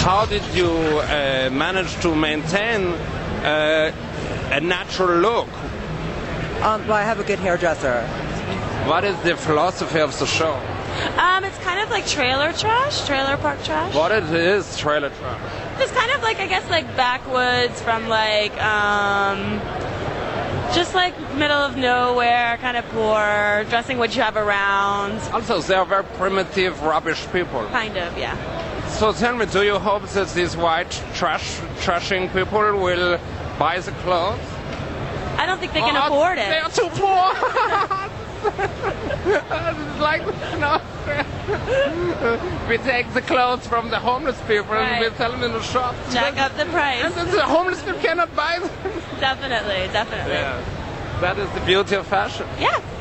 How did you manage to maintain a natural look? Well, I have a good hairdresser. What is the philosophy of the show? It's kind of like trailer park trash. What it is, trailer trash? It's kind of like, I guess, like backwoods from like, just like middle of nowhere, kind of poor, dressing what you have around. Also, they are very primitive, rubbish people. Kind of, yeah. So tell me, do you hope that these white trashing people will buy the clothes? I don't think they can afford it. They are too poor. It's like, we take the clothes from the homeless people and we sell them in the shops. Jack up the price. And then the homeless people cannot buy them. Definitely. Yeah. That is the beauty of fashion. Yeah.